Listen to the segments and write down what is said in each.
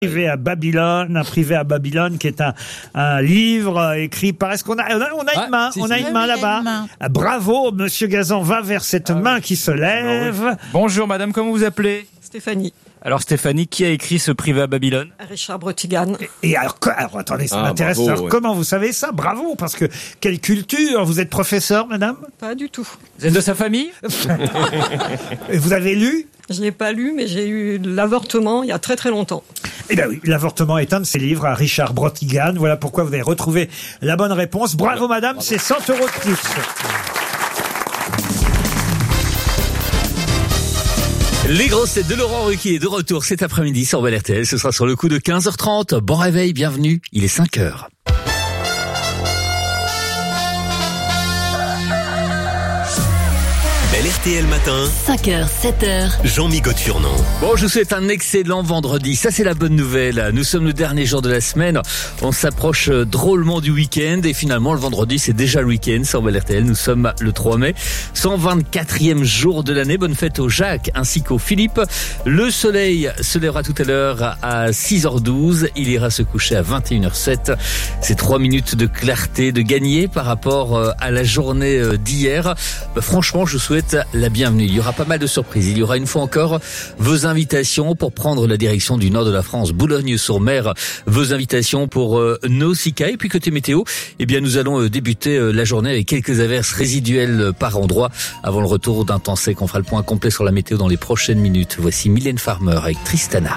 Privé à Babylone, un privé à Babylone qui est un livre écrit par... Est-ce qu'on a une main? On a une main là-bas. Bravo, Monsieur Gazan va vers cette main qui se lève. Bonjour madame, comment vous appelez? Stéphanie. Alors Stéphanie, qui a écrit ce privé à Babylone? Richard Brotigan. Et alors attendez, ça m'intéresse. Bravo, Alors, comment vous savez ça? Bravo, parce que quelle culture. Vous êtes professeur, madame? Pas du tout. Vous êtes de sa famille? Et vous avez lu? Je l'ai pas lu, mais j'ai eu l'avortement il y a très très longtemps. Eh bien oui, l'avortement est un de ses livres à Richard Brotigan. Voilà pourquoi vous avez retrouvé la bonne réponse. Bravo madame, c'est 100 € de plus. Les grosses têtes de Laurent Ruquier de retour cet après-midi sur Bel RTL. Ce sera sur le coup de 15h30. Bon réveil, bienvenue. Il est 5h. Bel RTL matin, 5h, 7h. Jean-Migaud Furnant. Bon, je vous souhaite un excellent vendredi. Ça, c'est la bonne nouvelle. Nous sommes le dernier jour de la semaine. On s'approche drôlement du week-end. Et finalement, le vendredi, c'est déjà le week-end sur Bel RTL. Nous sommes le 3 mai. 124e jour de l'année. Bonne fête au Jacques ainsi qu'au Philippe. Le soleil se lèvera tout à l'heure à 6h12. Il ira se coucher à 21h07. C'est 3 minutes de clarté de gagner par rapport à la journée d'hier. Franchement, je vous souhaite la bienvenue. Il y aura pas mal de surprises. Il y aura une fois encore vos invitations pour prendre la direction du nord de la France, Boulogne-sur-Mer. Vos invitations pour Nausicaa. Et puis côté météo, eh bien nous allons débuter la journée avec quelques averses résiduelles par endroit avant le retour d'un temps sec. On fera le point complet sur la météo dans les prochaines minutes. Voici Mylène Farmer avec Tristana.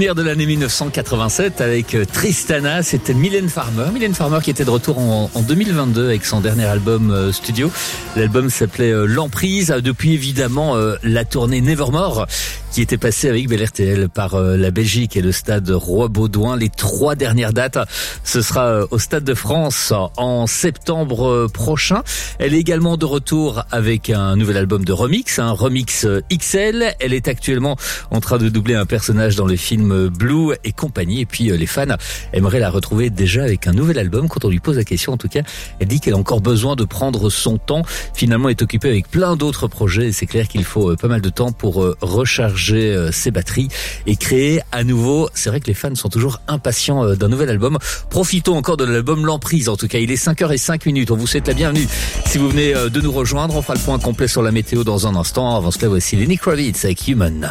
Souvenir de l'année 1987 avec Tristana, c'était Mylène Farmer. Mylène Farmer qui était de retour en 2022 avec son dernier album studio. L'album s'appelait L'Emprise. Depuis évidemment la tournée Nevermore qui était passée avec Bel RTL par la Belgique et le stade Roi-Baudouin. Les 3 dernières dates, ce sera au Stade de France en septembre prochain. Elle est également de retour avec un nouvel album de remix, un remix XL. Elle est actuellement en train de doubler un personnage dans le film Blue et compagnie. Et puis les fans aimeraient la retrouver déjà avec un nouvel album. Quand on lui pose la question, en tout cas, elle dit qu'elle a encore besoin de prendre son temps. Finalement, elle est occupée avec plein d'autres projets. Et c'est clair qu'il faut pas mal de temps pour recharger ses batteries et créer à nouveau. C'est vrai que les fans sont toujours impatients d'un nouvel album. Profitons encore de l'album L'Emprise. En tout cas, il est 5h05. On vous souhaite la bienvenue. Si vous venez de nous rejoindre, on fera le point complet sur la météo dans un instant. Avant cela, voici Lenny Kravitz avec Human.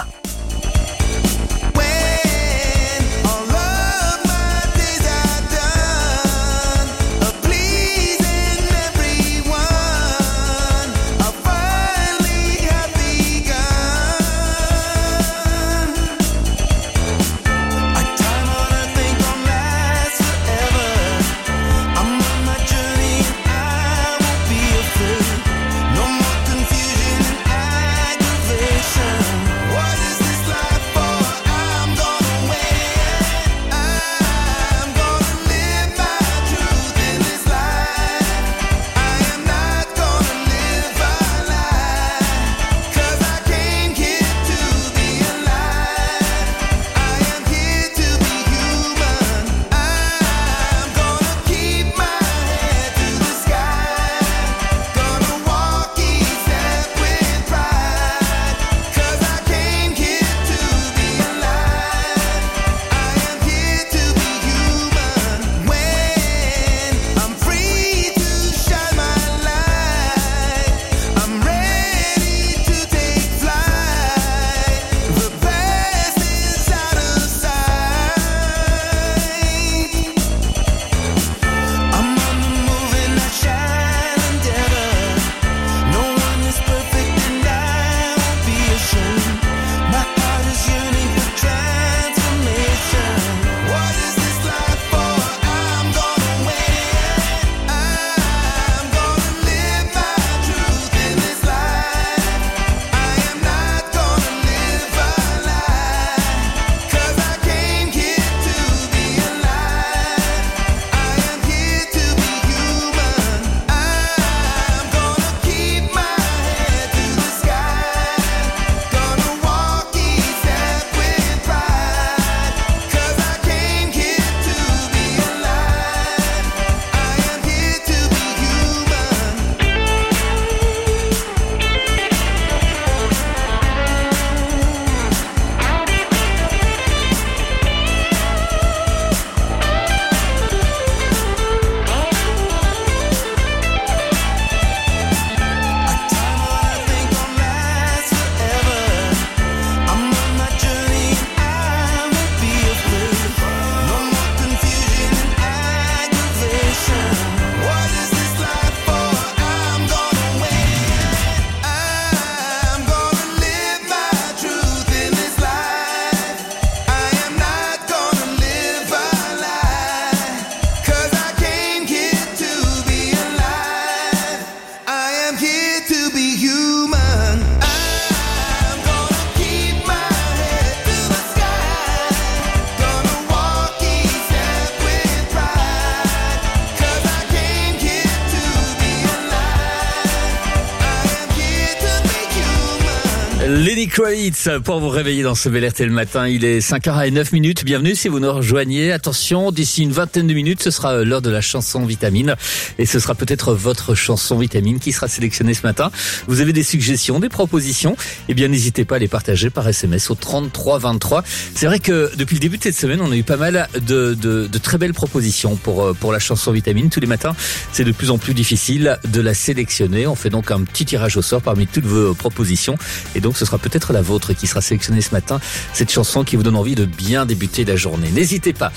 Lenny Kravitz pour vous réveiller dans ce Bel RTL le matin. Il est 5h09. Bienvenue si vous nous rejoignez. Attention, d'ici une vingtaine de minutes, ce sera l'heure de la chanson Vitamine. Et ce sera peut-être votre chanson Vitamine qui sera sélectionnée ce matin. Vous avez des suggestions, des propositions? Eh bien, n'hésitez pas à les partager par SMS au 3323. C'est vrai que depuis le début de cette semaine, on a eu pas mal de très belles propositions pour la chanson Vitamine. Tous les matins, c'est de plus en plus difficile de la sélectionner. On fait donc un petit tirage au sort parmi toutes vos propositions. Et donc, ce sera peut-être la vôtre qui sera sélectionnée ce matin. Cette chanson qui vous donne envie de bien débuter la journée. N'hésitez pas.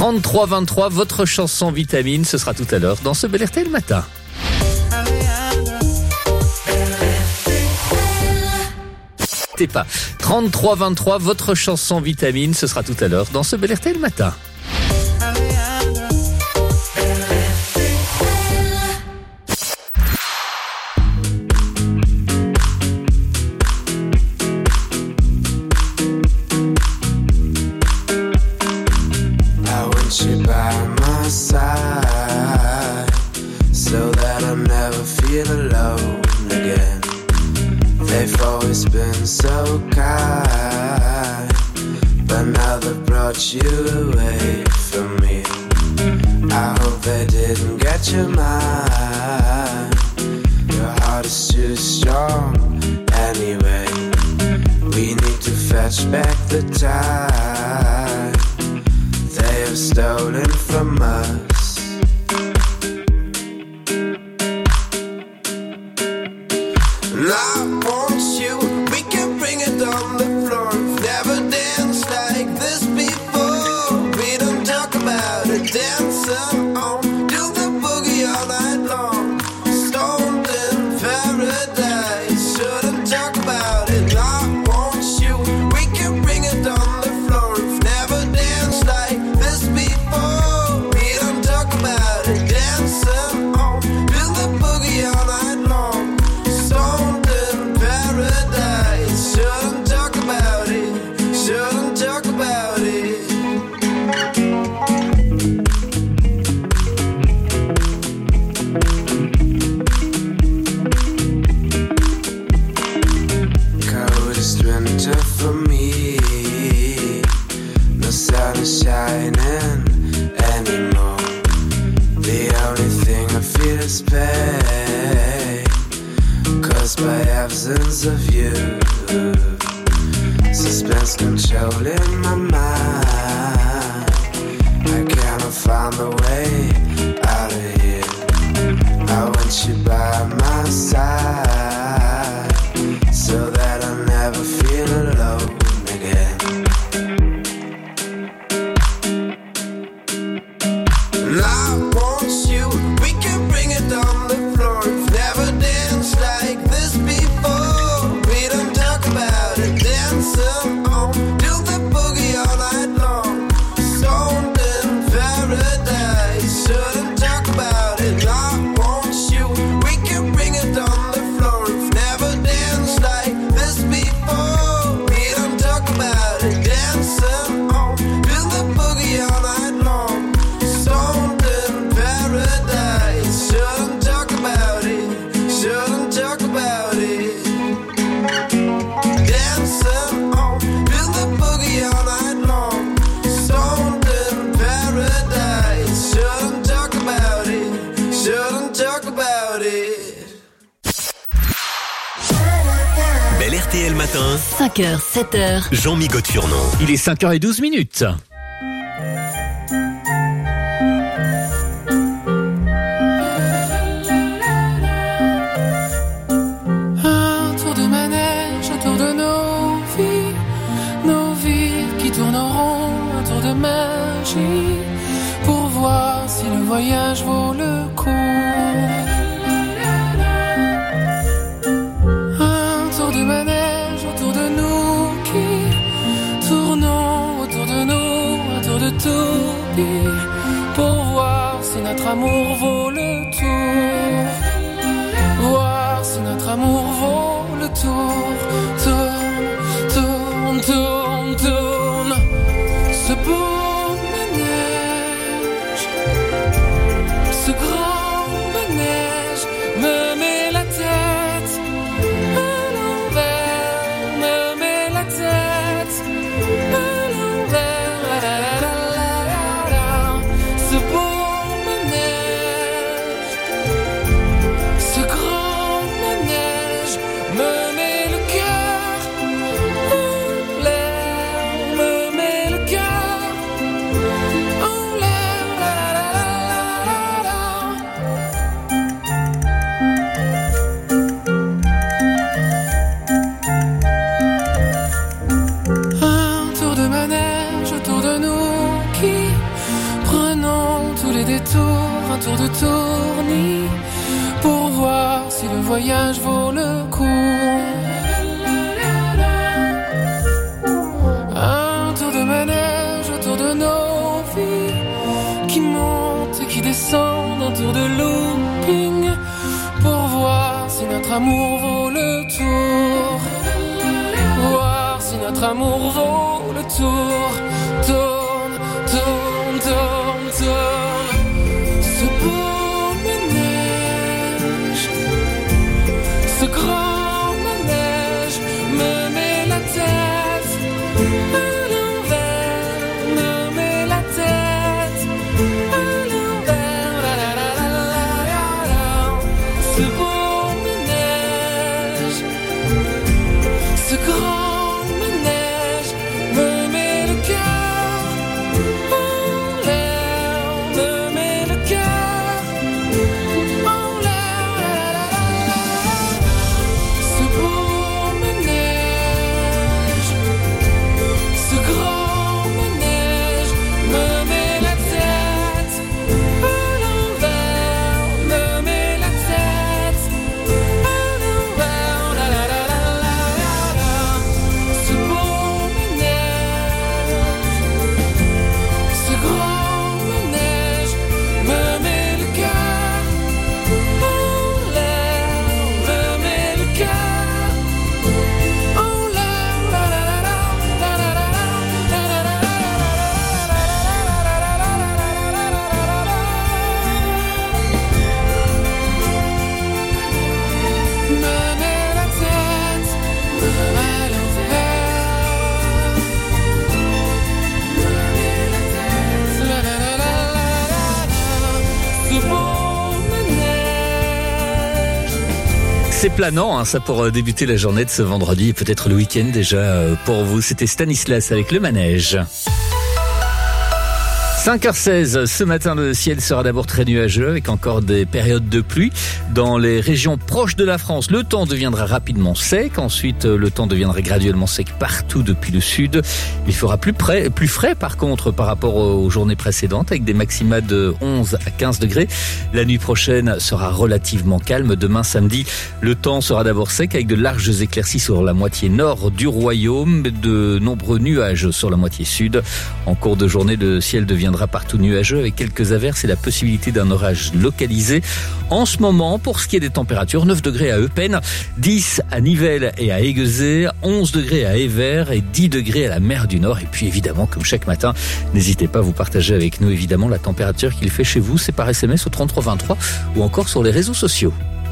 3323, votre chanson Vitamine, ce sera tout à l'heure dans ce Bel RTL le matin. N'hésitez pas. 33-23, votre chanson vitamine, ce sera tout à l'heure dans ce Bel RTL Matin. So that I never feel alone again. They've always been so kind, but now they've brought you away from me. I hope they didn't get your mind. Your heart is too strong anyway. We need to fetch back the time they have stolen from us. And I want you, we can bring it on the floor. We've never danced like this before. We don't talk about it, dancing on, do the boogie all night long. Stoned in paradise, shouldn't talk about it. I want you, we can bring it on the floor. We've never danced like this before. We don't talk about it, dancing on, do the boogie all night long. Stoned in paradise, shouldn't talk about it, shouldn't talk about it. Coldest winter for me, no sun is shining anymore. The only thing I feel is pain, caused by absence of you. Suspense controlling my mind. I cannot find a way out of here. I want you by my side, so that I never feel alone again. And I want you, we can bring it on the floor. We've never danced like this before. We don't talk about it, dancing on, do the boogie all night long. Stoned in paradise, shouldn't talk about it. I want you, we can bring it on the floor. We've never danced like this before. We don't talk about it, dancing on, do the boogie all night long. Stoned in paradise, shouldn't talk about it, shouldn't talk about it. Dancing on, do the boogie all night long. Stoned in paradise, shouldn't talk about it, shouldn't talk about it. Bel RTL Matin, 5h, 7h. Jean-Mi Gaudfurnon. Il est 5h12. Un tour de manège autour de nos vies qui tournent en rond, un tour de magie pour voir si le voyage vaut le coup. Un tour de manège autour de nous qui tournons autour de nous, un tour de toupie pour voir si notre amour vaut le tour. Voir si notre amour vaut le tour. Tourne, tourne, tourne, tourne. Ce beau manège, ce grand manège me met la tête à l'envers, me met la tête à l'envers. La, la, la, la, la, la. Ce beau manège, ce grand manège me met le cœur en l'air, me met le cœur en l'air. La, la, la, la, la. Un tour de manège autour de nous qui prenons tous les détours, un tour de tournis pour voir si le voyage vaut le coup. descendre un tour de looping pour voir si notre amour vaut le tour. Voir si notre amour vaut le tour. Tourne, tourne, tourne, tourne. Ce beau manège, ce grand manège me met la tête à l'envers, me met la tête à l'envers. La, la, la, la, la, la, la. Ce beau manège, ce grand manège me met le cœur en l'air, me met le cœur en l'air. La, la, la, la, la. Ce beau manège, ce grand manège me met la tête à l'envers, me met la tête à l'envers. La, la, la, la, la, la, la. Ce beau manège, ce grand manège me met le cœur en l'air, me met le cœur en l'air. La, la, la, la, la, la, la, la, la, la, me met la tête à l'envers. La, la, la, la, la, la. Ce beau manège. C'est planant, hein, ça, pour débuter la journée de ce vendredi et peut-être le week-end déjà pour vous. C'était Stanislas avec le manège. 5h16, ce matin le ciel sera d'abord très nuageux avec encore des périodes de pluie. Dans les régions proches de la France, le temps deviendra rapidement sec. Ensuite, le temps deviendra graduellement sec partout depuis le sud. Il fera plus frais par contre par rapport aux journées précédentes avec des maxima de 11 à 15 degrés. La nuit prochaine sera relativement calme. Demain samedi, le temps sera d'abord sec avec de larges éclaircies sur la moitié nord du royaume, de nombreux nuages sur la moitié sud. En cours de journée, le ciel deviendra partout nuageux avec quelques averses et la possibilité d'un orage localisé. En ce moment, pour ce qui est des températures, 9 degrés à Eupen, 10 à Nivelles et à Aiguezé, 11 degrés à Évert et 10 degrés à la mer du Nord. Et puis évidemment, comme chaque matin, n'hésitez pas à vous partager avec nous évidemment la température qu'il fait chez vous. C'est par SMS au 3323 ou encore sur les réseaux sociaux.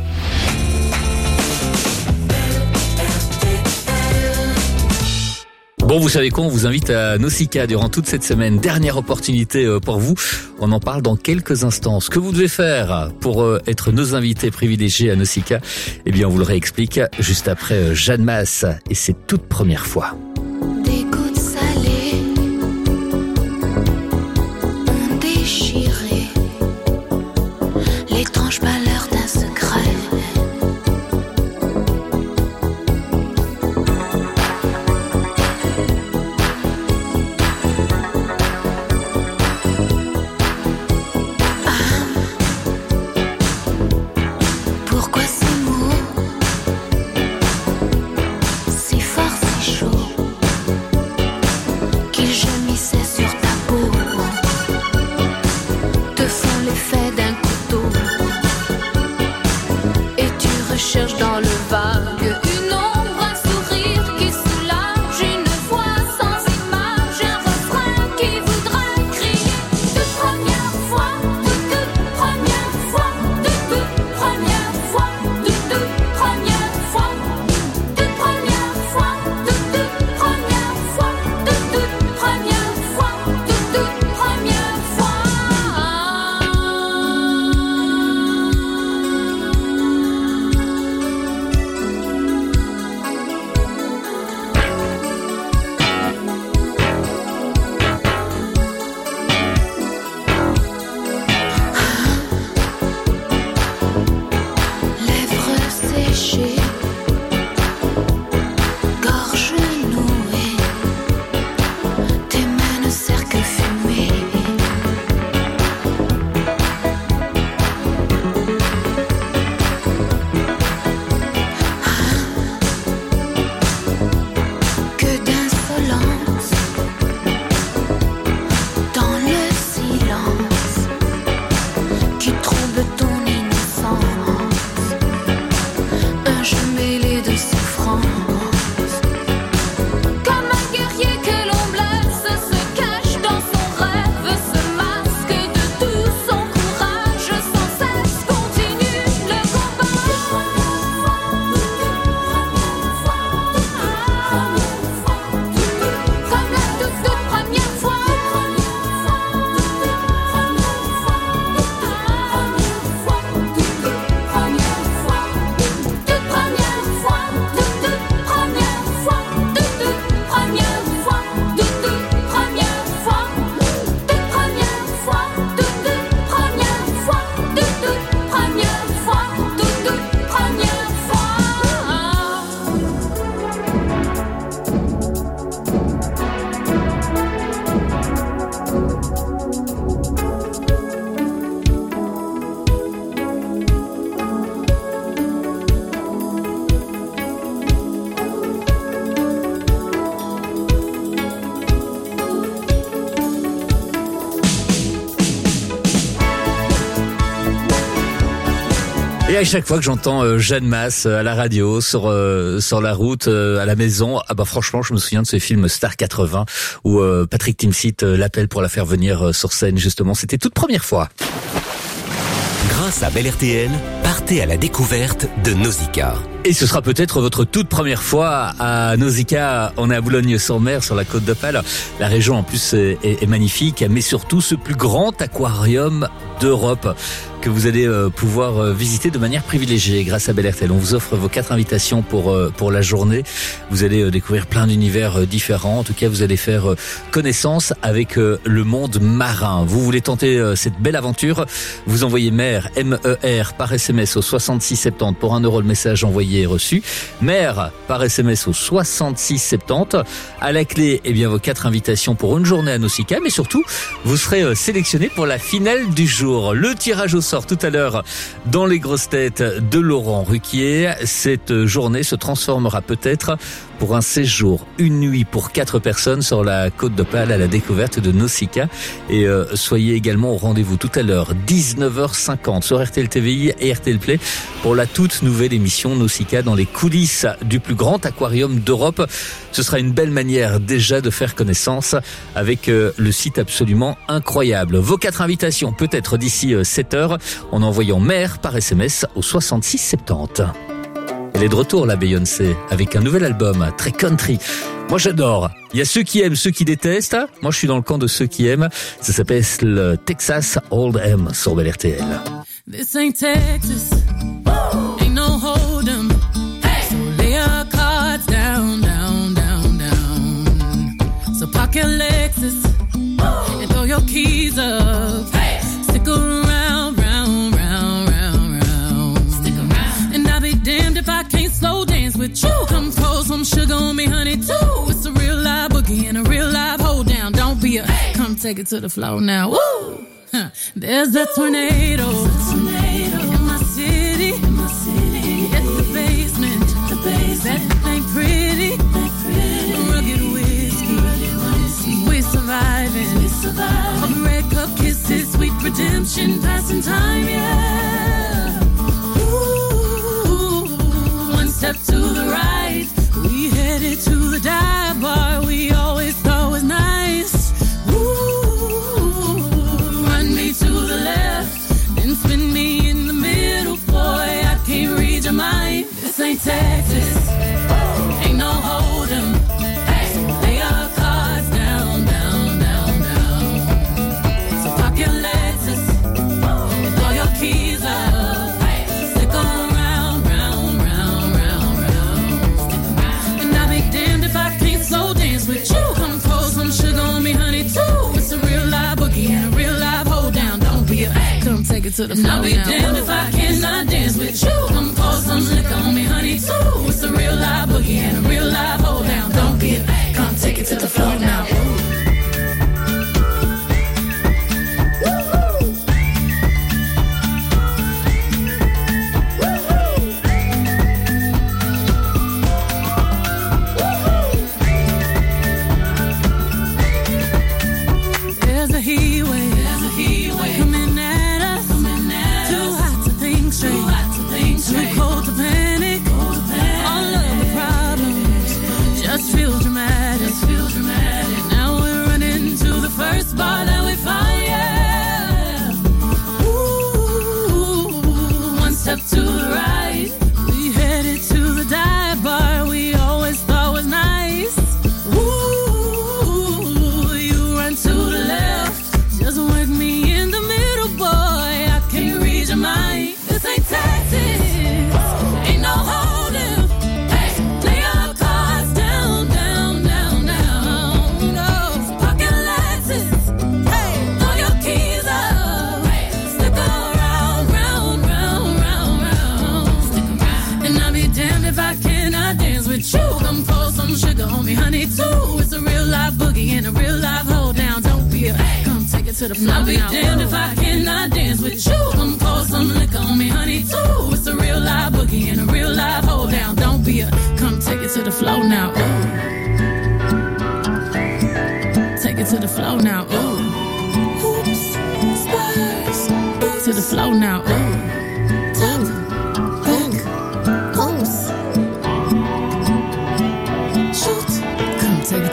Bon, vous savez quoi, on vous invite à Nausicaa durant toute cette semaine. Dernière opportunité pour vous. On en parle dans quelques instants. Ce que vous devez faire pour être nos invités privilégiés à Nausicaa, eh bien, on vous le réexplique juste après Jeanne Masse et ses toutes premières fois. Des gouttes salées ont déchiré l'étrange pâleur d'un secret. Pourquoi ces mots si forts, si chauds, qu'ils gémissaient sur ta peau, te font l'effet d'un couteau, et tu recherches dans le vague une ombre, un sourire qui soulage, une voix sans image, un refrain qui voudrait crier de première fois, de toute première fois, de toute première fois, de toute première fois, de première fois, de toute première fois, de toute première fois, de toute première fois. Et à chaque fois que j'entends Jeanne Masse à la radio, sur la route, à la maison, franchement, je me souviens de ce film Star 80 où Patrick Timsit l'appelle pour la faire venir sur scène. Justement, c'était toute première fois. Grâce à Bel RTL, partez à la découverte de Nausicaa. Et ce sera peut-être votre toute première fois à Nausicaa. On est à Boulogne-sur-Mer, sur la côte d'Opale. La région en plus est magnifique, mais surtout ce plus grand aquarium d'Europe que vous allez pouvoir visiter de manière privilégiée grâce à Bel RTL. On vous offre vos 4 invitations pour la journée. Vous allez découvrir plein d'univers différents. En tout cas, vous allez faire connaissance avec le monde marin. Vous voulez tenter cette belle aventure? Vous envoyez MER, M-E-R, par SMS au 6670 pour 1 € le message envoyé et reçu. MER par SMS au 6670. À la clé, vos 4 invitations pour une journée à Nausicaa, mais surtout, vous serez sélectionné pour la finale du jour. Le tirage au sort tout à l'heure dans les grosses têtes de Laurent Ruquier. Cette journée se transformera peut-être pour un séjour, une nuit pour 4 personnes sur la côte d'Opale à la découverte de Nausicaa. Et soyez également au rendez-vous tout à l'heure, 19h50 sur RTL TVI et RTL Play pour la toute nouvelle émission Nausicaa dans les coulisses du plus grand aquarium d'Europe. Ce sera une belle manière déjà de faire connaissance avec le site absolument incroyable. Vos 4 invitations peut-être d'ici 7h en envoyant MER par SMS au 6670. Elle est de retour, la Beyoncé, avec un nouvel album très country. Moi, j'adore. Il y a ceux qui aiment, ceux qui détestent. Moi, je suis dans le camp de ceux qui aiment. Ça s'appelle le Texas Hold'em sur Bel RTL. This ain't Texas, ain't no hold'em. So lay your cards down, down, down, down. So park your Lexus and throw your keys up. Stick around, round, round, round, round. Stick around. And I'll be damned if I can't slow dance with you. Come pour some sugar on me, honey, too. It's a real live boogie and a real live hold down. Don't be a come take it to the floor now. Woo! Huh. There's a tornado in my city. It's the basement. That ain't pretty. Rugged whiskey. We're surviving. All the red cup kisses, sweet redemption, passing time, yeah. Ooh, one step to the right, we headed to the dive bar we always thought was nice. To the left, then spin me in the middle, boy, I can't read your mind. This ain't Texas, ain't no hold'em. So lay your cards down, down, down, down. So park your Lexus and throw your keys up. Stick around, round, round, round, round. And I'll be damned if I can't slow dance with you. Come pour some sugar on me, honey, too. It's a real live boogie and a real live hold down. Don't be a come take it to the floor. I'll be damned if I cannot dance with you. Come pour some liquor on me, honey, too. It's a real live boogie and a real live hold down. Don't be a come take it to the floor now. There's a heat wave. Coming at us. Too hot to think straight. Too cold to panic. All of the problems just feel dramatic. Now we're running to the first bar that we find, yeah. Ooh, one step to the right, we headed to the dive bar we always thought was nice. Ooh, you run to the left, just wake me in the middle, boy, I can't read your mind. This ain't Texas, ain't no hold'em. Lay your cards down, down, down, down. No, pocket Lexus, throw your keys up. Stick around, round, round, round, round. And I'll be damned if I cannot dance with you. Come pour some sugar on me, honey, too. It's a real live boogie and a real live hold down. Don't be a come take it to the floor. I'll be damned if I cannot dance with you. Come pour some liquor on me, honey, too. It's a real live boogie and a real live hold down. Don't be a come take it to the floor now. Ooh. Take it to the floor now. Ooh. Oops. Spurs. To the floor now. Ooh.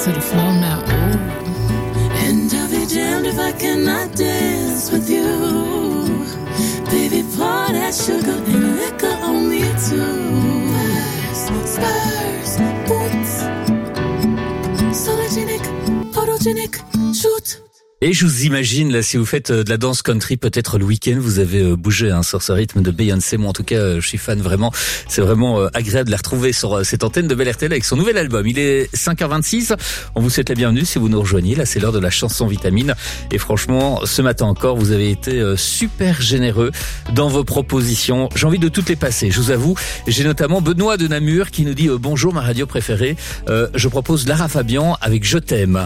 to the floor now. Ooh. And I'll be damned if I cannot dance with you. Baby, pour that sugar and liquor on me too. Spurs, boots, sologenic, photogenic, shoot. Et je vous imagine, là, si vous faites de la danse country, peut-être le week-end, vous avez bougé sur ce rythme de Beyoncé. Moi, en tout cas, je suis fan vraiment. C'est vraiment agréable de la retrouver sur cette antenne de Bel RTL avec son nouvel album. Il est 5h26. On vous souhaite la bienvenue si vous nous rejoignez. Là, c'est l'heure de la chanson Vitamine. Et franchement, ce matin encore, vous avez été super généreux dans vos propositions. J'ai envie de toutes les passer, je vous avoue. J'ai notamment Benoît de Namur qui nous dit bonjour, ma radio préférée. Je propose Lara Fabian avec Je t'aime.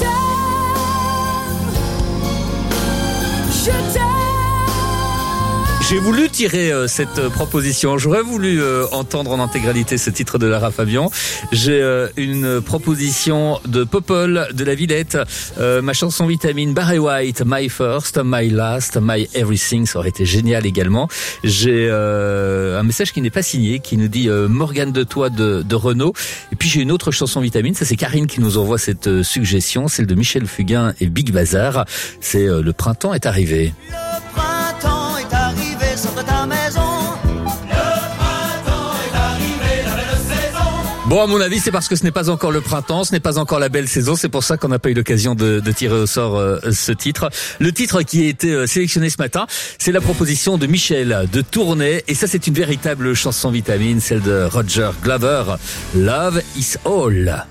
J'ai voulu tirer cette proposition. J'aurais voulu entendre en intégralité ce titre de Lara Fabian. J'ai une proposition de Popol, de La Villette, ma chanson Vitamine, Barry White, My First, My Last, My Everything. Ça aurait été génial également. J'ai un message qui n'est pas signé, qui nous dit Morgane de Toi de Renaud. Et puis j'ai une autre chanson Vitamine. Ça, c'est Karine qui nous envoie cette suggestion, celle de Michel Fugain et Big Bazar. C'est Le printemps est arrivé. Ta maison. Le printemps est arrivé, la belle saison. Bon, à mon avis, c'est parce que ce n'est pas encore le printemps, ce n'est pas encore la belle saison. C'est pour ça qu'on n'a pas eu l'occasion de tirer au sort ce titre. Le titre qui a été sélectionné ce matin, c'est la proposition de Michel de Tournai. Et ça, c'est une véritable chanson Vitamine, celle de Roger Glover. Love is all.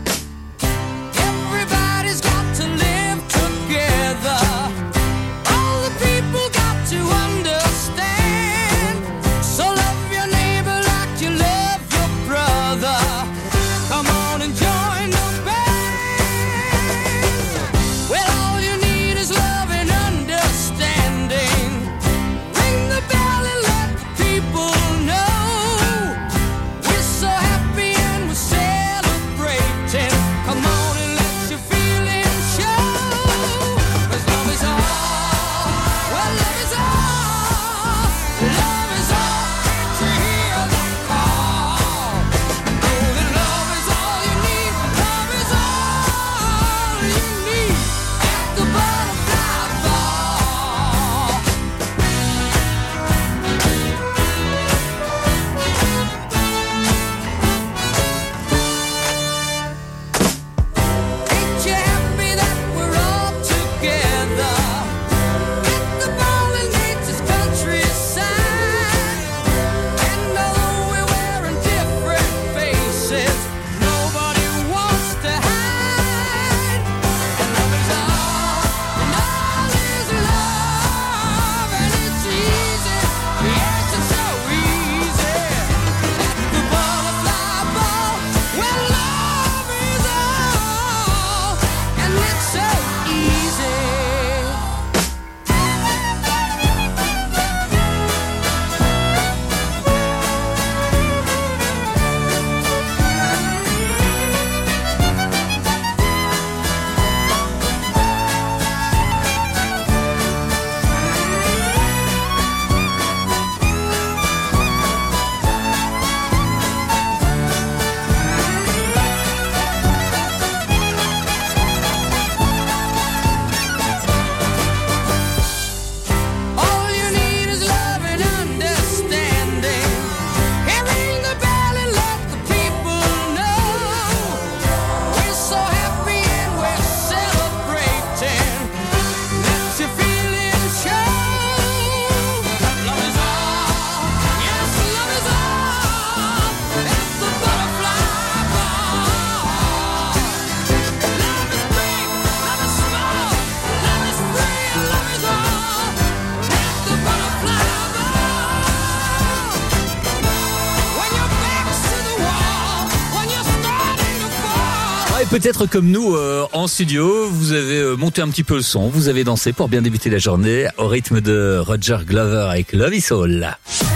Peut-être comme nous en studio, vous avez monté un petit peu le son, vous avez dansé pour bien débuter la journée au rythme de Roger Glover avec Love is All.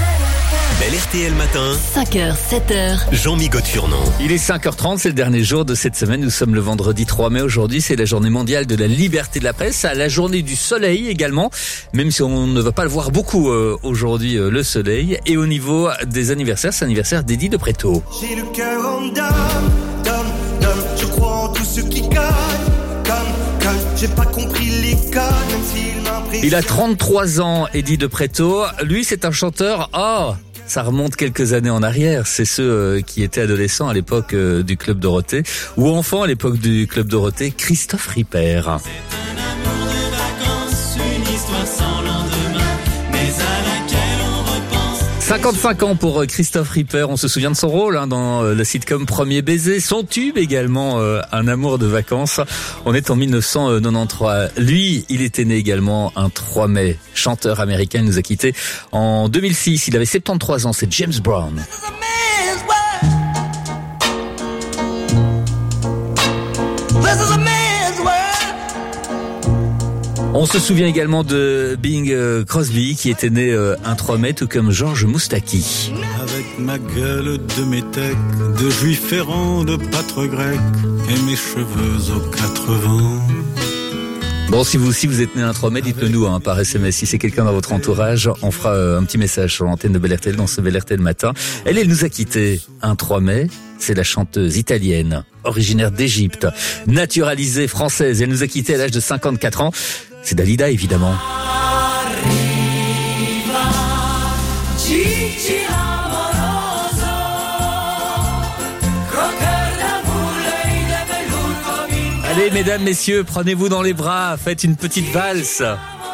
Bel RTL matin, 5h, 7h, Jean-Mi Gaud-Furnon. Il est 5h30, c'est le dernier jour de cette semaine. Nous sommes le vendredi 3 mai. Aujourd'hui, c'est la journée mondiale de la liberté de la presse, la journée du soleil également, même si on ne va pas le voir beaucoup aujourd'hui, le soleil. Et au niveau des anniversaires, c'est l'anniversaire d'Eddie de Préto. J'ai le cœur en dame, dame, dame. Comme je crois en tous ceux qui gagnent. Comme j'ai pas compris les codes, même s'il m'impressionne. Il a 33 ans, Eddie de Pretto. Lui, c'est un chanteur. Oh, ça remonte quelques années en arrière. C'est ceux qui étaient adolescents à l'époque du Club Dorothée ou enfants à l'époque du Club Dorothée. Christophe Ripper. 55 ans pour Christophe Ripper. On se souvient de son rôle dans la sitcom Premier baiser. Son tube également, Un amour de vacances. On est en 1993. Lui, il était né également un 3 mai. Chanteur américain, il nous a quittés en 2006. Il avait 73 ans. C'est James Brown. On se souvient également de Bing Crosby qui était né un 3 mai, tout comme Georges Moustaki. Avec ma gueule de métèque, de juif errant, de pâtre grec, et mes cheveux aux 4 vents. Bon, si vous êtes né un 3 mai, dites-le nous par SMS. Si c'est quelqu'un dans votre entourage, on fera un petit message sur l'antenne de Bel RTL dans ce Bel RTL matin. Elle nous a quittés un 3 mai. C'est la chanteuse italienne, originaire d'Égypte, naturalisée française. Elle nous a quittés à l'âge de 54 ans. C'est Dalida, évidemment. Allez, mesdames, messieurs, prenez-vous dans les bras, faites une petite valse.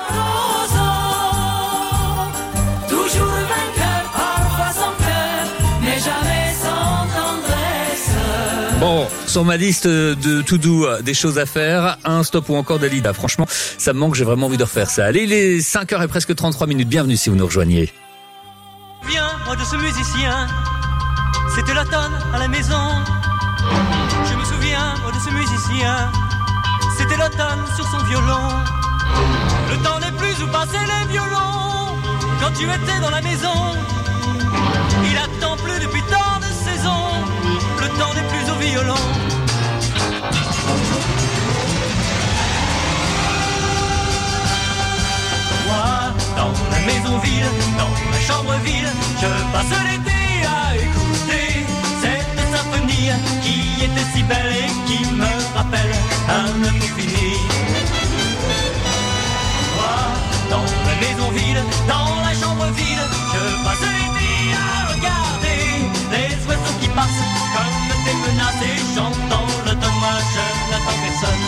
Bon, sur ma liste de tout doux, des choses à faire, un stop ou encore Dalida. Franchement, ça me manque, j'ai vraiment envie de refaire ça. Allez, il est 5h et presque 33 minutes. Bienvenue si vous nous rejoignez. Viens, moi de ce musicien, c'était l'automne à la maison. Je me souviens, moi de ce musicien, c'était l'automne sur son violon. Le temps n'est plus où passer les violons, quand tu étais dans la maison. Il attend plus depuis tant de saisons, le temps n'est plus au violon. Moi, dans la maison vide, dans la chambre vide, je passe l'été à écouter cette symphonie qui était si belle et qui me rappelle un amour fini. Moi, dans la maison vide, dans la chambre vide, je passe l'été à regarder les oiseaux qui passent comme des menaces et chantant l'automne. Moi, je n'attends personne.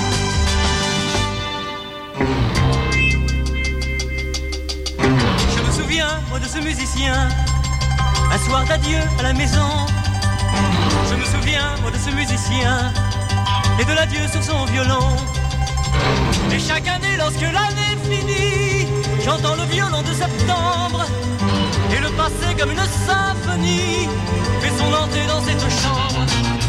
Je me souviens, moi, de ce musicien, un soir d'adieu à la maison. Je me souviens, moi, de ce musicien, et de l'adieu sur son violon. Et chaque année, lorsque l'année finit, j'entends le violon de septembre. Et le passé comme une symphonie fait son entrée dans cette chambre.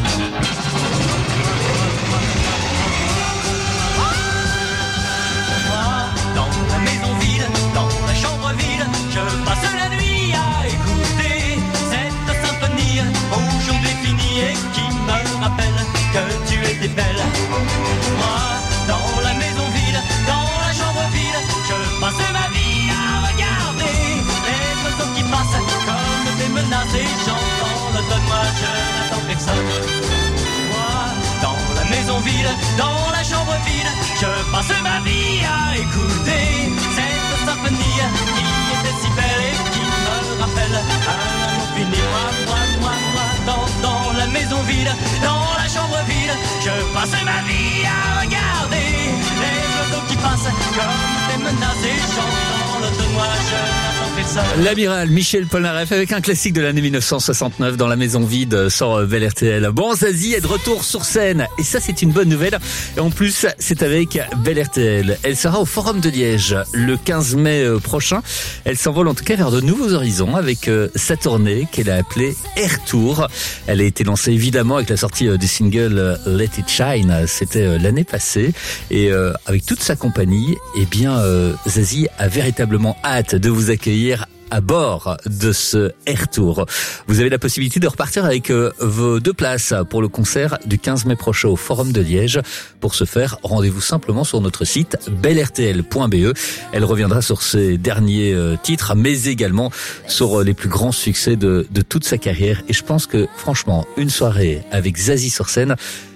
Moi, dans la maison vide, dans la chambre vide, je passe la nuit à écouter cette symphonie aujourd'hui finie et qui me rappelle que tu étais belle. Moi, dans la maison vide, dans la chambre vide, je passe ma vie à regarder les oiseaux qui passent comme des menaces et j'entends l'automne. Moi, je n'attends personne. Moi, dans la maison vide, dans la chambre vide, je passe ma vie à écouter cette symphonie qui était si belle et qui me rappelle un amour fini. Moi, dans la maison vide, dans la chambre vide, je passe ma vie à regarder les oiseaux qui passent comme des menaces et j'entends l'automne. Moi, je n'attends personne. L'amiral Michel Polnareff avec un classique de l'année 1969 dans la maison vide sur Bel RTL. Bon, Zazie est de retour sur scène et ça c'est une bonne nouvelle. Et en plus c'est avec Bel RTL. Elle sera au Forum de Liège le 15 mai prochain. Elle s'envole en tout cas vers de nouveaux horizons avec sa tournée qu'elle a appelée Air Tour. Elle a été lancée évidemment avec la sortie du single Let It Shine. C'était l'année passée et avec toute sa compagnie, eh bien Zazie a véritablement hâte de vous accueillir à bord de ce Air Tour. Vous avez la possibilité de repartir avec vos 2 places pour le concert du 15 mai prochain au Forum de Liège. Pour ce faire, rendez-vous simplement sur notre site belrtl.be. Elle reviendra sur ses derniers titres, mais également sur les plus grands succès de toute sa carrière. Et je pense que, franchement, une soirée avec Zazie sur scène,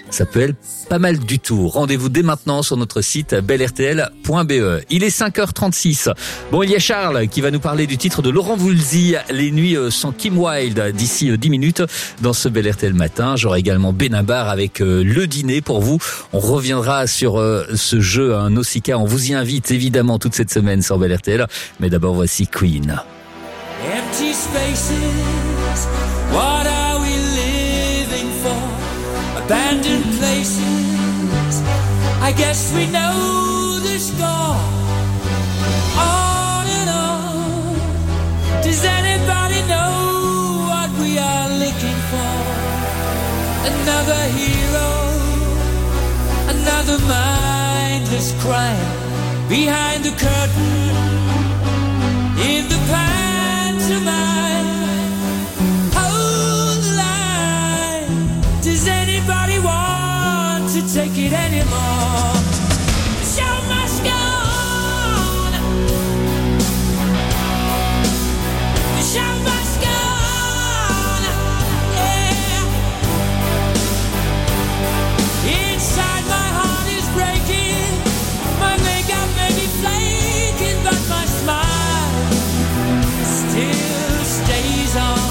Ça peut être pas mal du tout. Rendez-vous dès maintenant sur notre site belrtl.be. Il est 5h36. Bon, il y a Charles qui va nous parler du titre de Laurent Voulzy, Les nuits sans Kim Wilde, d'ici 10 minutes dans ce Bel RTL matin. J'aurai également Benabar avec le dîner pour vous. On reviendra sur ce jeu, Nausicaa. On vous y invite évidemment toute cette semaine sur Bel RTL. Mais d'abord, voici Queen. Empty spaces, what are we living for? Abandoned places, I guess we know the score. On and on, does anybody know what we are looking for? Another hero, another mindless crime, behind the curtain, in the pantomime. Hold the line, does anybody want to take it anymore? The show must go on. The show must go on. Yeah. Inside my heart is breaking. My makeup may be flaking, but my smile still stays on.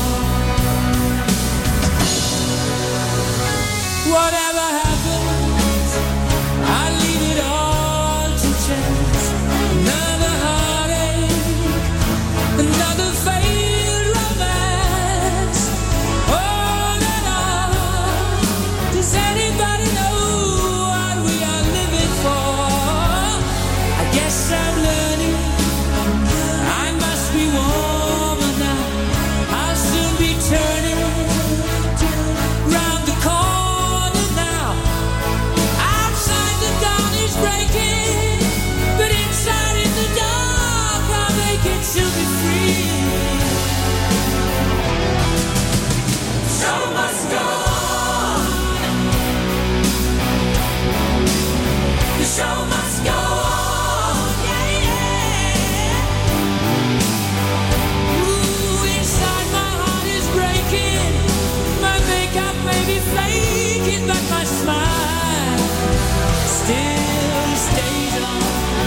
Whatever happens, I leave it all to chance. Another heartache, another failed romance. On and on, does anybody know what we are living for? I guess I'm learning, I must be warmer now. I'll soon be turning round the corner now. Outside the dawn is breaking, but inside in the dark I'll make it to be free. Show must go on. The show must go on. Yeah, yeah. Ooh, inside my heart is breaking. My makeup may be flaking, but my smile still stays on.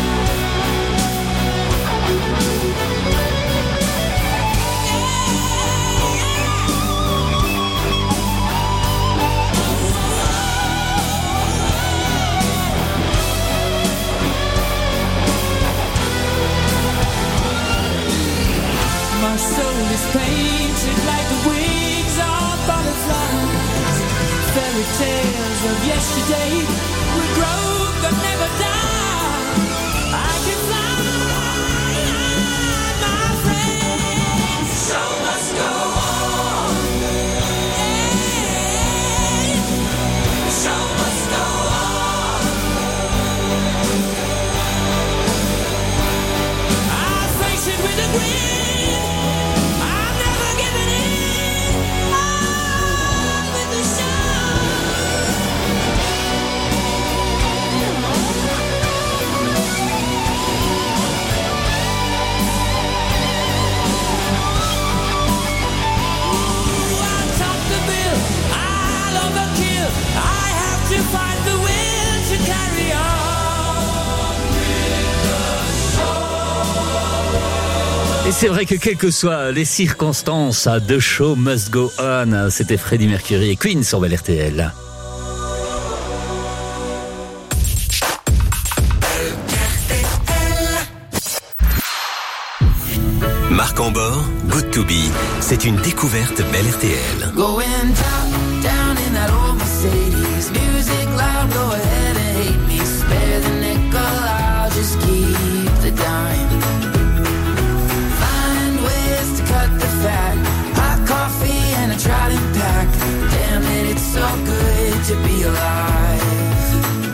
My soul is painted like the wings of butterflies. Fairy tales of yesterday will grow but never die. I can fly, my friend. Show must go on. Hey, the show must go on. I face it with a grin. I'm never giving in. On with the Ooh, I'll top the bill, I'll overkill. I have to find the will to carry on with the show. Et c'est vrai que quelles que soient les circonstances, The Show Must Go On. C'était Freddie Mercury et Queen sur Bel RTL. Marc en bord, Good to Be, c'est une découverte Bel RTL. Going top down in that old Mercedes. Music loud, go ahead and hate me. Spare the nickel, I'll just keep the dime. Find ways to cut the fat. Hot coffee and a Trident pack. Damn it, it's so good to be alive.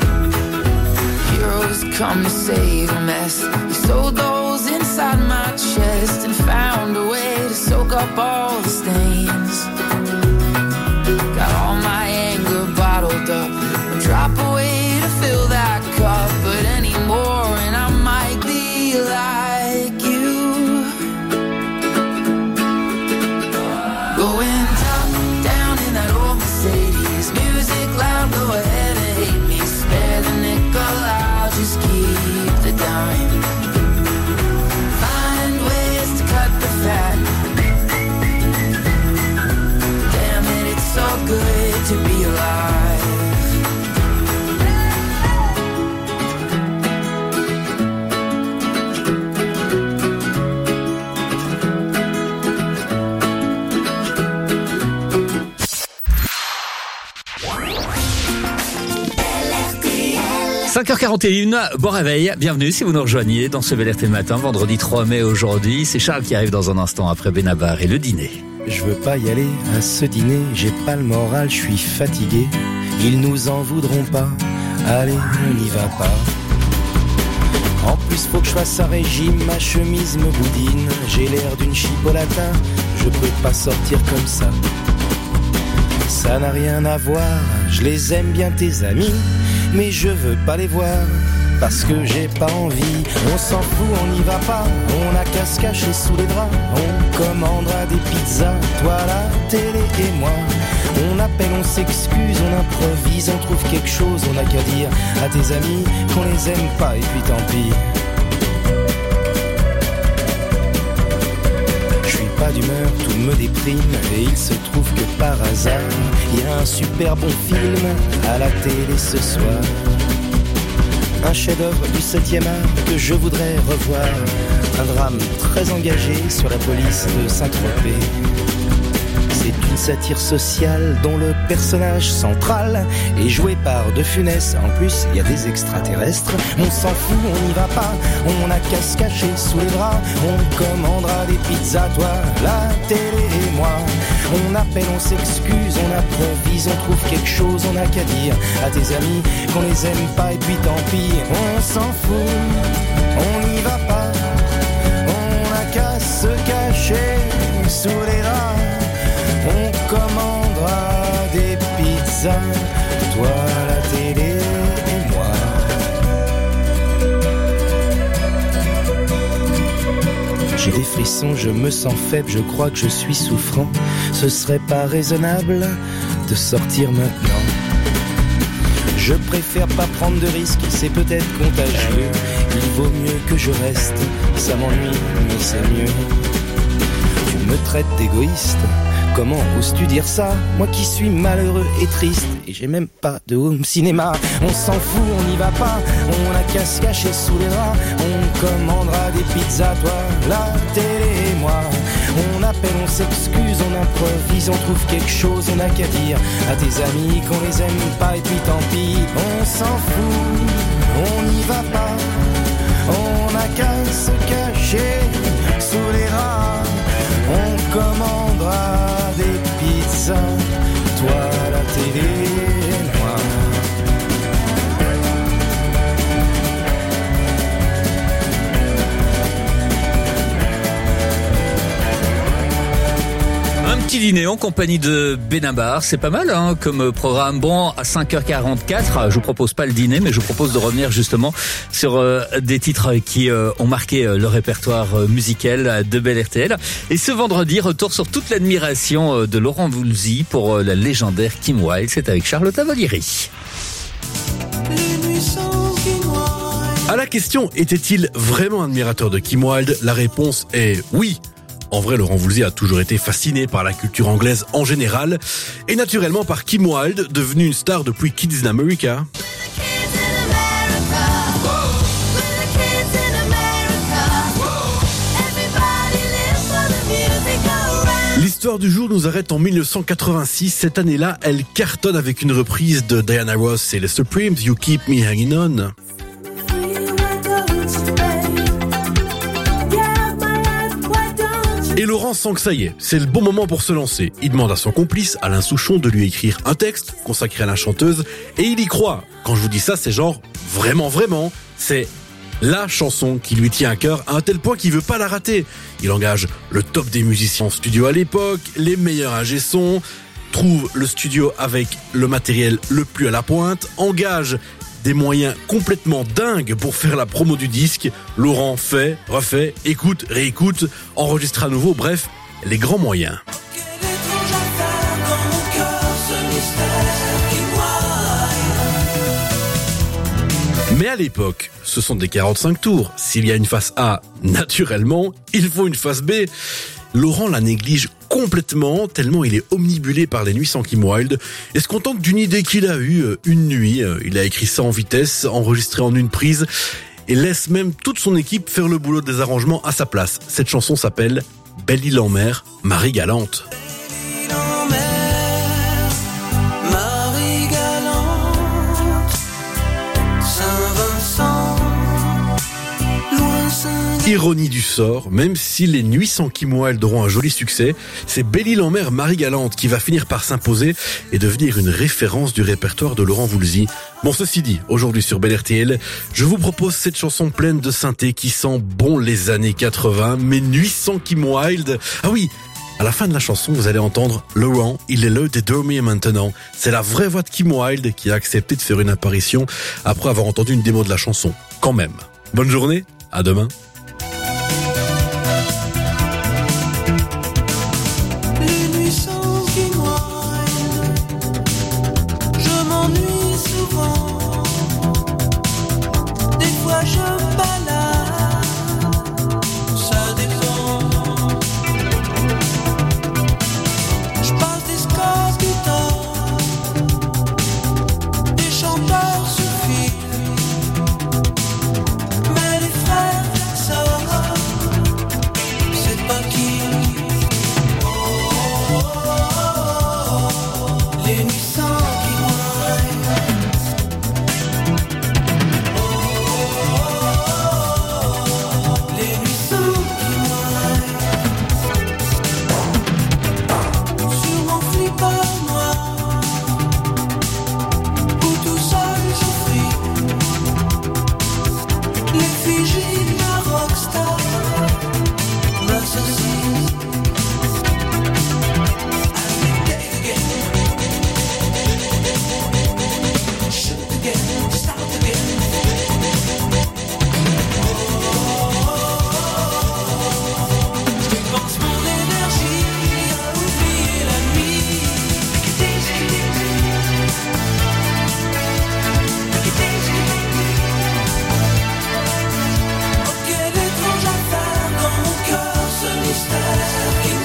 Heroes come to save a mess. You sold those inside my chest and found a way to soak up all the stains. Got all my anger bottled up. I'll drop away to fill that cup, but anymore and I might be like you. Going top down in that old Mercedes. Music loud, go ahead. 5h41, bon réveil, bienvenue si vous nous rejoignez dans ce Bel RTL Matin, vendredi 3 mai aujourd'hui. C'est Charles qui arrive dans un instant après Benabar et le dîner. Je veux pas y aller à ce dîner, j'ai pas le moral, je suis fatigué. Ils nous en voudront pas, allez, on n'y va pas. En plus faut que je fasse un régime, ma chemise me boudine. J'ai l'air d'une chipolata, je peux pas sortir comme ça. Ça n'a rien à voir, je les aime bien tes amis, mais je veux pas les voir, parce que j'ai pas envie. On s'en fout, on n'y va pas, on a qu'à se cacher sous les draps. On commandera des pizzas, toi la télé et moi. On appelle, on s'excuse, on improvise, on trouve quelque chose, on a qu'à dire à tes amis qu'on les aime pas et puis tant pis. Je suis pas d'humeur, tout me déprime et il se trouve que par hasard, il y a un super bon film à la télé ce soir. Un chef-d'œuvre du 7e art que je voudrais revoir. Un drame très engagé sur la police de Saint-Tropez. C'est une satire sociale dont le personnage central est joué par De Funès. En plus, il y a des extraterrestres. On s'en fout, on n'y va pas. On a qu'à se cacher sous les draps. On commandera des pizzas, toi, la télé et moi. On appelle, on s'excuse, on improvise, on trouve quelque chose, on a qu'à dire à tes amis qu'on les aime pas et puis tant pis. On s'en fout, on n'y va pas. On a qu'à se cacher sous les draps. On commandera des pizzas, toi la télé et moi. J'ai des frissons, je me sens faible, je crois que je suis souffrant. Ce serait pas raisonnable de sortir maintenant. Je préfère pas prendre de risques, c'est peut-être contagieux. Il vaut mieux que je reste, ça m'ennuie, mais c'est mieux. Tu me traites d'égoïste. Comment oses-tu dire ça? Moi qui suis malheureux et triste, et j'ai même pas de home cinéma. On s'en fout, on n'y va pas, on a qu'à se cacher sous les draps. On commandera des pizzas, toi, la télé et moi. On appelle, on s'excuse, on improvise, on trouve quelque chose, on a qu'à dire à tes amis qu'on les aime pas et puis tant pis. On s'en fout, on n'y va pas, on a qu'à se cacher sous les draps. On commandera des pizzas, toi la télé et moi. Un petit dîner en compagnie de Benabar, c'est pas mal hein, comme programme. Bon, à 5h44, je vous propose pas le dîner, mais je vous propose de revenir justement sur des titres qui ont marqué le répertoire musical de Bel RTL. Et ce vendredi, retour sur toute l'admiration de Laurent Voulzy pour la légendaire Kim Wilde. C'est avec Charlotta Valieri. À la question, était-il vraiment admirateur de Kim Wilde? La réponse est oui. En vrai, Laurent Voulzy a toujours été fasciné par la culture anglaise en général, et naturellement par Kim Wilde, devenue une star depuis Kids in America. L'histoire du jour nous arrête en 1986. Cette année-là, elle cartonne avec une reprise de Diana Ross et les Supremes, You Keep Me Hanging On. Et Laurent sent que ça y est, c'est le bon moment pour se lancer. Il demande à son complice, Alain Souchon, de lui écrire un texte consacré à la chanteuse, et il y croit. Quand je vous dis ça, c'est genre vraiment, c'est la chanson qui lui tient à cœur à un tel point qu'il veut pas la rater. Il engage le top des musiciens en studio à l'époque, les meilleurs ingé-sons, trouve le studio avec le matériel le plus à la pointe, engage des moyens complètement dingues pour faire la promo du disque. Laurent fait, refait, écoute, réécoute, enregistre à nouveau, bref, les grands moyens. Mais à l'époque, ce sont des 45 tours. S'il y a une face A, naturellement, il faut une face B. Laurent la néglige complètement, tellement il est omnibulé par les nuits sans Kim Wilde, et se contente d'une idée qu'il a eue une nuit. Il a écrit ça en vitesse, enregistré en une prise, et laisse même toute son équipe faire le boulot des arrangements à sa place. Cette chanson s'appelle Belle île en mer, Marie galante. Marie galante, Ironie du sort, même si les Nuits sans Kim Wilde auront un joli succès, c'est Belle-Île-en-Mer Marie-Galante qui va finir par s'imposer et devenir une référence du répertoire de Laurent Voulzy. Bon, ceci dit, aujourd'hui sur Bel RTL, je vous propose cette chanson pleine de synthé qui sent bon les années 80, mais Nuits sans Kim Wilde. Ah oui, à la fin de la chanson, vous allez entendre Laurent, il est l'heure de dormir maintenant. C'est la vraie voix de Kim Wilde qui a accepté de faire une apparition après avoir entendu une démo de la chanson. Quand même. Bonne journée, à demain. Les nuits sans Kim Wilde, je m'ennuie souvent. Des fois je balade, ça dépend. Je passe des scores guitares, des chanteurs suffisent. Mais les frères Jackson, c'est pas qui. Les nuits sans Kim Wilde. Les nuits sans Kim Wilde. Sur mon flipper noir, où tout seul je fris. L'effigie d'un rockstar m'associe. Dépense mon énergie à oublier la nuit. Oh, quelle étrange affaire dans mon cœur, ce mystère qui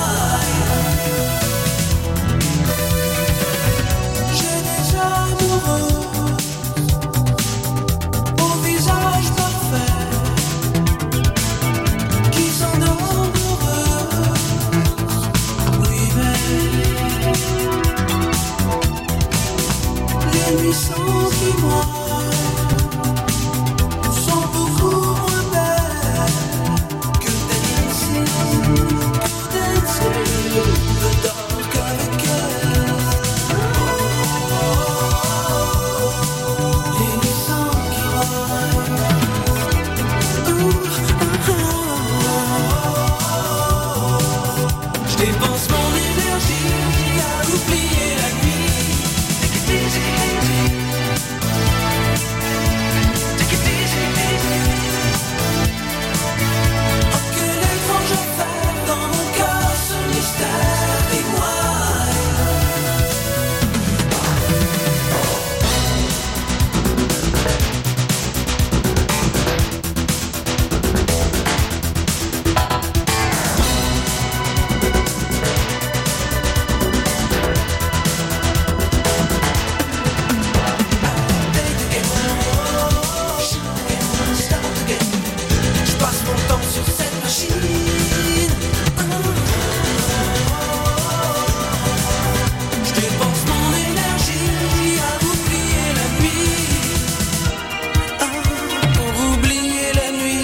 j'ai des amoureux au visage parfait qui s'endorment heureux. Oui, mais les nuits sans Kim Wilde sont beaucoup moins belles que dancing, le dark avec elle. Les nuits sans Kim Wilde. Je dépense mon énergie à oublier la nuit. Oh, quelle étrange affaire dans mon cœur, ce mystère et moi. Je passe mon temps sur cette machine. Je dépense mon énergie à oublier la nuit. Pour oublier la nuit.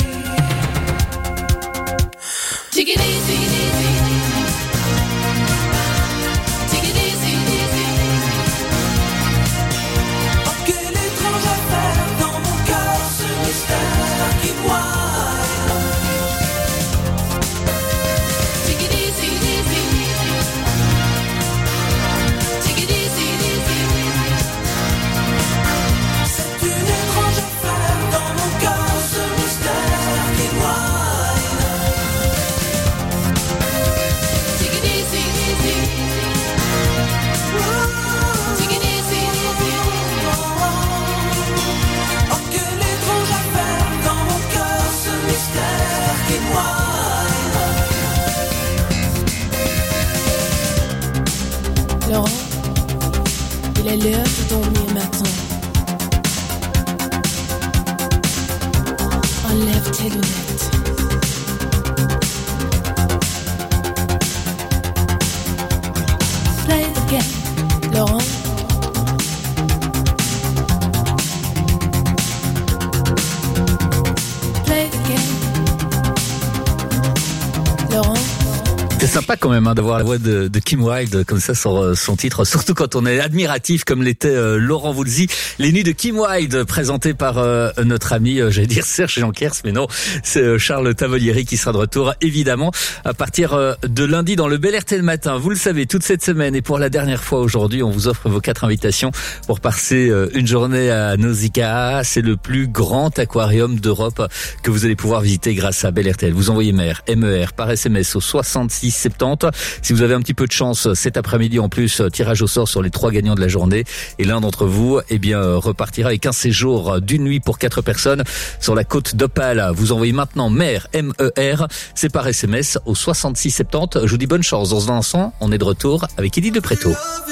Take it easy, easy. Take it easy, easy. Oh, quelle étrange affaire dans mon cœur, ce mystère qui Take it easy, easy. Take it easy, easy. C'est une étrange affaire dans mon cœur, ce mystère qui Take it easy, easy. Take it easy, easy. Oh, quelle étrange affaire dans mon cœur, ce mystère qui Laurent, il est l'heure de dormir maintenant. Enlève tes lunettes. Play the game, Laurent. Play the game. C'est sympa quand même d'avoir la voix de Kim Wilde comme ça sur son titre, surtout quand on est admiratif comme l'était Laurent Voulzy. Les nuits de Kim Wilde présentées par notre ami, j'allais dire Serge Jenkers, mais non, c'est Charles Tavolieri qui sera de retour évidemment à partir de lundi dans le Bel RTL Matin. Vous le savez, toute cette semaine et pour la dernière fois aujourd'hui, on vous offre vos 4 invitations pour passer une journée à Nausicaa. C'est le plus grand aquarium d'Europe que vous allez pouvoir visiter grâce à Bel RTL. Vous envoyez MER par SMS au 66 70. Si vous avez un petit peu de chance cet après-midi en plus, tirage au sort sur les 3 gagnants de la journée et l'un d'entre vous repartira avec un séjour d'une nuit pour 4 personnes sur la côte d'Opale. Vous envoyez maintenant MER, c'est par SMS au 66 70. Je vous dis bonne chance. Dans un instant, on est de retour avec Edith de Préto.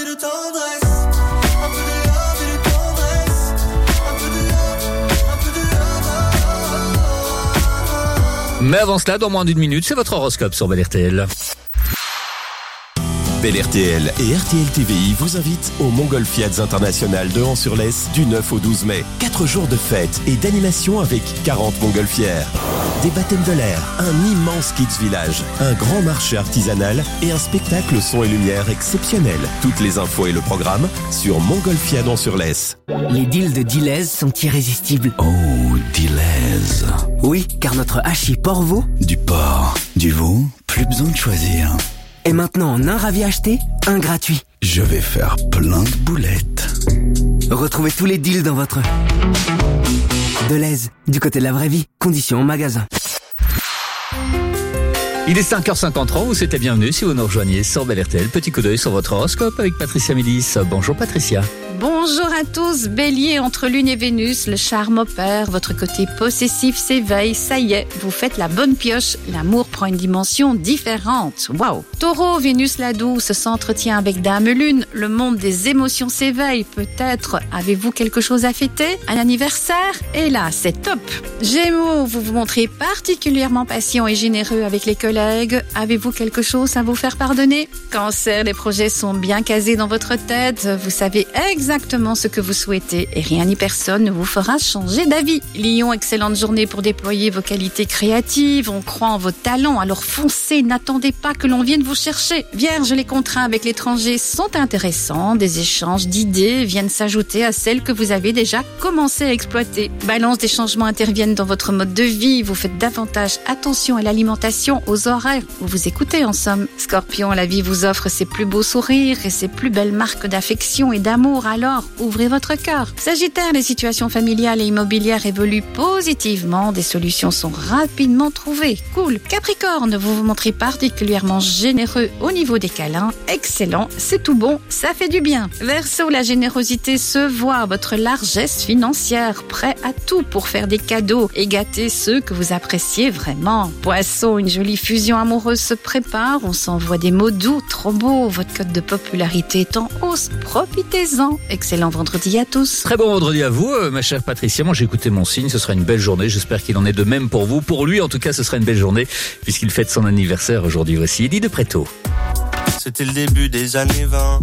Mais avant cela, dans moins d'une minute, c'est votre horoscope sur Bel RTL. Bel RTL et RTL TVI vous invitent au Montgolfiades International de Hans-sur-Lesse du 9 au 12 mai. 4 jours de fête et d'animation avec 40 montgolfières. Des baptêmes de l'air, un immense kids village, un grand marché artisanal et un spectacle son et lumière exceptionnel. Toutes les infos et le programme sur Montgolfiades Hans-sur-Lesse. Les deals de Deleuze sont irrésistibles. Oh, Deleuze. Oui, car notre hachis porc-veau. Du porc, du veau, plus besoin de choisir. Et maintenant, en un ravi acheté, un gratuit. Je vais faire plein de boulettes. Retrouvez tous les deals dans votre Deleuze, du côté de la vraie vie. Conditions en magasin. Il est 5h53, vous souhaitez bienvenue si vous nous rejoignez sur Bel RTL. Petit coup d'œil sur votre horoscope avec Patricia Mélis. Bonjour Patricia. Bonjour à tous, Bélier, entre Lune et Vénus, le charme opère, votre côté possessif s'éveille, ça y est, vous faites la bonne pioche, l'amour prend une dimension différente. Waouh. Taureau, Vénus la douce s'entretient avec Dame Lune, le monde des émotions s'éveille, peut-être avez-vous quelque chose à fêter, un anniversaire, et là, c'est top. Gémeaux, vous vous montrez particulièrement patient et généreux avec les collègues, avez-vous quelque chose à vous faire pardonner? Cancer, les projets sont bien casés dans votre tête, vous savez exactement ce que vous souhaitez et rien ni personne ne vous fera changer d'avis. Lion, excellente journée pour déployer vos qualités créatives, on croit en vos talents, alors foncez, n'attendez pas que l'on vienne vous chercher. Vierge, les contrats avec l'étranger sont intéressants, des échanges d'idées viennent s'ajouter à celles que vous avez déjà commencé à exploiter. Balance, des changements interviennent dans votre mode de vie, vous faites davantage attention à l'alimentation, aux horaires, vous vous écoutez en somme. Scorpion, la vie vous offre ses plus beaux sourires et ses plus belles marques d'affection et d'amour, alors ouvrez votre cœur. Sagittaire, les situations familiales et immobilières évoluent positivement, des solutions sont rapidement trouvées. Cool. Capricorne, vous vous montrez particulièrement généreux au niveau des câlins, excellent, c'est tout bon, ça fait du bien. Verseau, la générosité se voit, votre largesse financière, prêt à tout pour faire des cadeaux et gâter ceux que vous appréciez vraiment. Poisson, une jolie fusion amoureuse se prépare, on s'envoie des mots doux, trop beau, votre cote de popularité est en hausse, profitez-en. Excellent vendredi à tous. Très bon vendredi à vous, ma chère Patricia. Moi, j'ai écouté mon signe. Ce sera une belle journée. J'espère qu'il en est de même pour vous. Pour lui, en tout cas, ce sera une belle journée puisqu'il fête son anniversaire aujourd'hui. Voici Edith de Préto. C'était le début des années 20,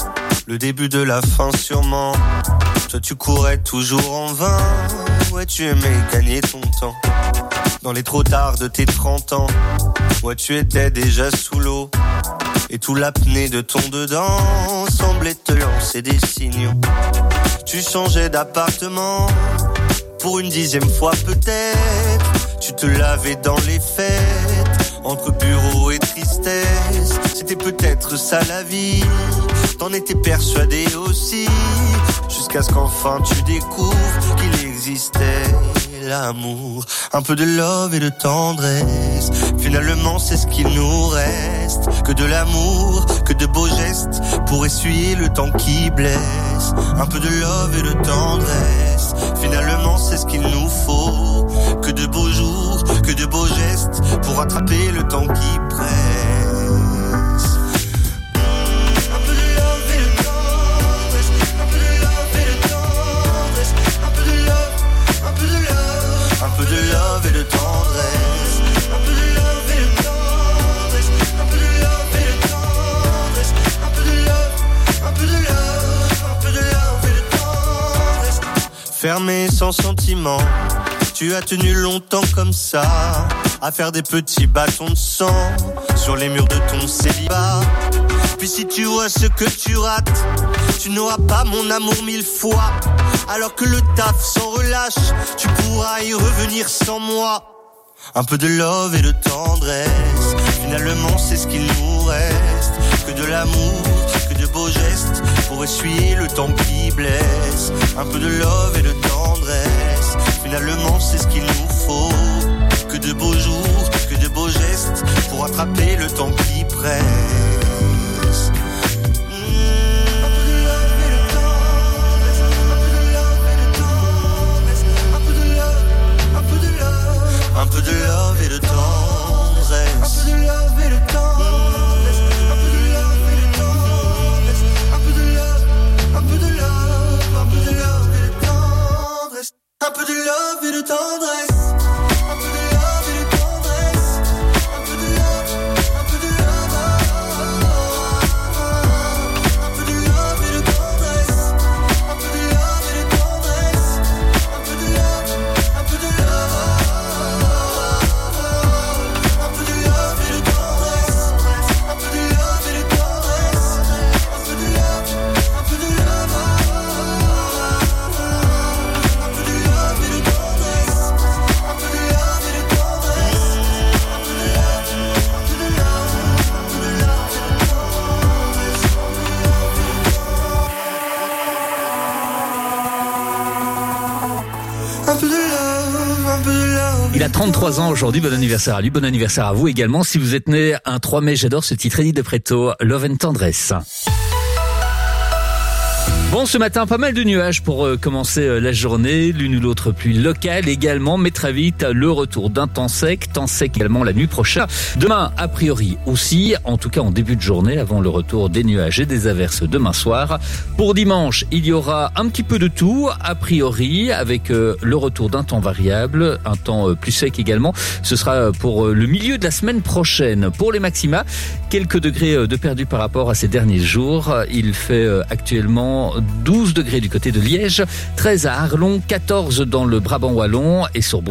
le début de la fin sûrement. Toi, tu courais toujours en vain. Ouais, tu aimais gagner ton temps. Dans les trop tard de tes 30 ans. Ouais, tu étais déjà sous l'eau. Et tout l'apnée de ton dedans semblait te lancer des signaux. Tu changeais d'appartement pour une 10e fois peut-être. Tu te lavais dans les fêtes, entre bureau et tristesse. C'était peut-être ça la vie, t'en étais persuadé aussi. Jusqu'à ce qu'enfin tu découvres qu'il existait l'amour, un peu de love et de tendresse. Finalement c'est ce qu'il nous reste, que de l'amour, que de beaux gestes pour essuyer le temps qui blesse. Un peu de love et de tendresse, finalement c'est ce qu'il nous faut, que de beaux jours, que de beaux gestes pour attraper le temps qui presse. Un peu de love et de tendresse, un peu de love et de tendresse, un peu de love et de tendresse, un peu de love, un peu de love, un peu de love et de tendresse. Fermé sans sentiment, tu as tenu longtemps comme ça, à faire des petits bâtons de sang sur les murs de ton célibat. Puis si tu vois ce que tu rates, tu n'auras pas mon amour 1000 fois. Alors que le taf s'en relâche, tu pourras y revenir sans moi. Un peu de love et de tendresse, finalement c'est ce qu'il nous reste. Que de l'amour, que de beaux gestes, pour essuyer le temps qui blesse. Un peu de love et de tendresse, finalement c'est ce qu'il nous faut. Que de beaux jours, que de beaux gestes, pour attraper le temps qui presse. Un peu de love et de tendresse. Un peu de love et de tendresse. Un peu de love et de tendresse. Un peu de love, un peu de love, un peu de love et de tendresse. Un peu de love et de tendresse. Un peu de love et de tendresse. Un peu de love, un peu de love. Un peu de love et de tendresse. Un peu de love et de tendresse. Un peu de love, un peu de love. Il a 33 ans aujourd'hui, bon anniversaire à lui, bon anniversaire à vous également. Si vous êtes né un 3 mai, j'adore ce titre, Eddie De Pretto, Love and Tendresse. Bon, ce matin, pas mal de nuages pour commencer la journée, l'une ou l'autre pluie locale également, mais très vite, le retour d'un temps sec également la nuit prochaine. Demain, a priori aussi, en tout cas en début de journée, avant le retour des nuages et des averses demain soir. Pour dimanche, il y aura un petit peu de tout, a priori, avec le retour d'un temps variable, un temps plus sec également. Ce sera pour le milieu de la semaine prochaine. Pour les maxima, quelques degrés de perdu par rapport à ces derniers jours. Il fait actuellement 12 degrés du côté de Liège, 13 à Arlon, 14 dans le Brabant wallon et sur